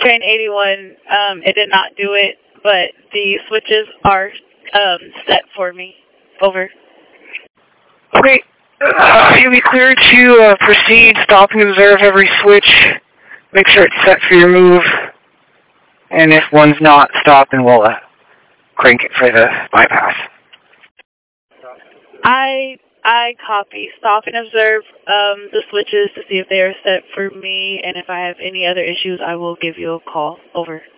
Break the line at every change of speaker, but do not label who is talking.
train 81, it did not do it, but the switches are set for me. Over.
Okay. You'll be clear to proceed, stop and observe every switch. Make sure it's set for your move. And if one's not, stop and we'll crank it for the bypass.
I copy. Stop and observe the switches to see if they are set for me, and if I have any other issues, I will give you a call. Over.